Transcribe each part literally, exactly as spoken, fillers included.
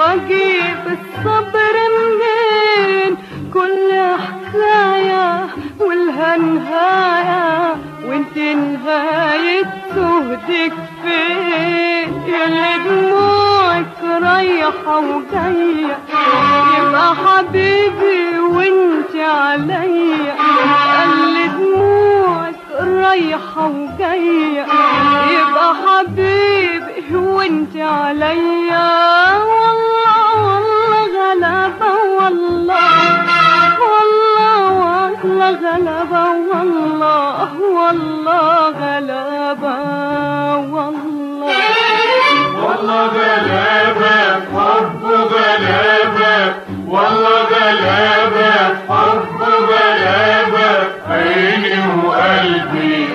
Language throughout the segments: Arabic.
واجيب الصبر منين؟ كل حكاية والها نهاية، وانت نهاية سهدك فين؟ ياللي دموعك رايحة وجاية يبقى حبيبي وانت عليا. اللي دموعك رايحة وجاية يبقى حبيبي وانت عليا. والله والله غلبة، والله والله والله غلبة، والله والله غلبة، والله والله غلبة حب غلبة، والله غلبة حب غلبة عيني وقلبي،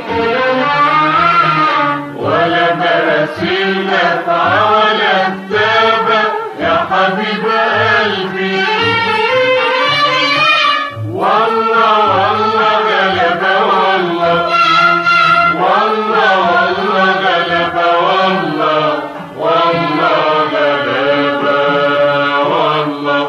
ولا برسلك على الثابة يا حبيب قلبي. والله والله غلبة، والله والله والله غلبة، والله والله غلبة، والله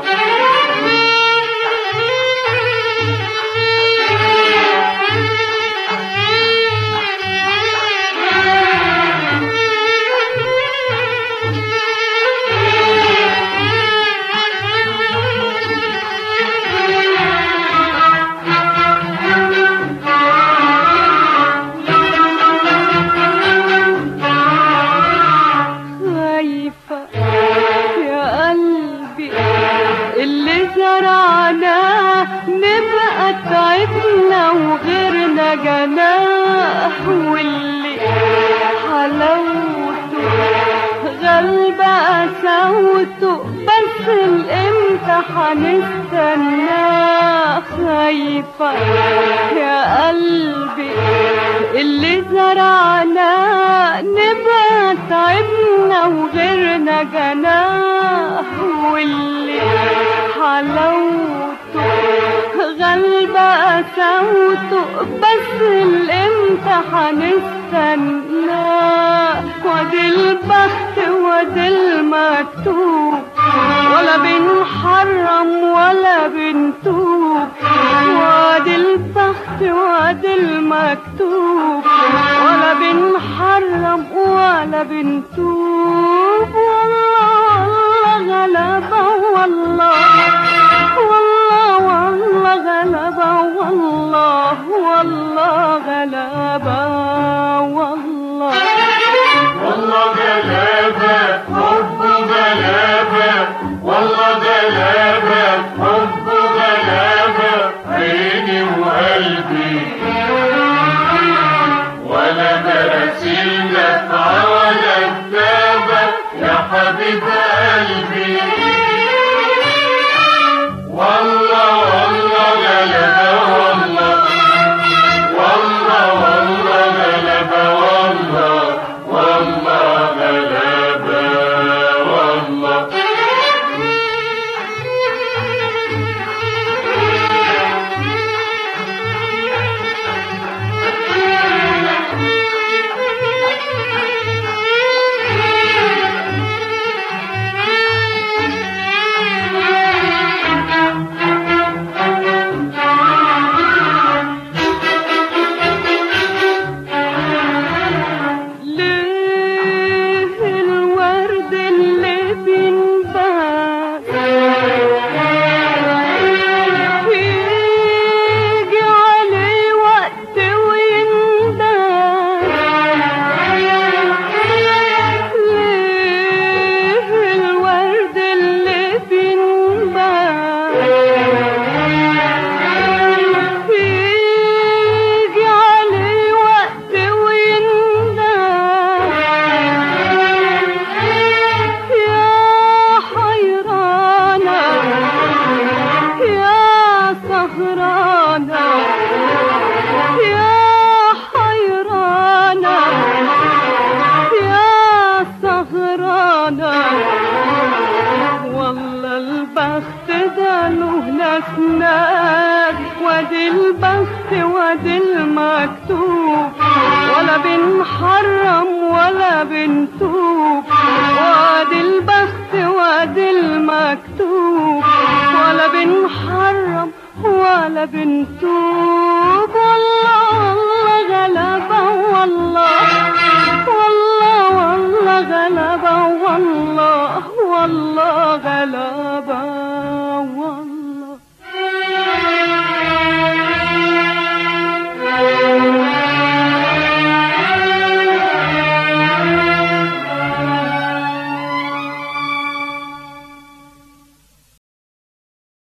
تعبنا وغيرنا جناح، واللي حلاوته غلبة قساوته، بس الامتى حنستناه؟ خايفة يا قلبي اللي زرعناه نبقى تعبنا وغيرنا جناح، واللي حلاوته غلبة قساوته، بس الامتى حنستناه؟ وادي البخت وادي المكتوب، ولا بنحرم ولا بنتوب. وادي البخت وادي المكتوب، ولا بنحرم ولا بنتوب. والله والله غلبة، والله والله والله غلبة، والله والله غلبة، والله والله غلبة حب غلبة، والله غلبة حب غلبة عيني وقلبي، ولا برسلك على الثابة يا حبيب قلبي. والله والله غلبة، والله والله والله غلبة، والله والله غلبة، والله أسناد، وادي البخت وادي المكتوب، ولا بنحرم ولا بنتوب. وادي البخت وادي المكتوب مكتوب، ولا بنحرم ولا بنتوب. والله والله غلبة والله، والله والله غلبة والله، والله غلبة والله.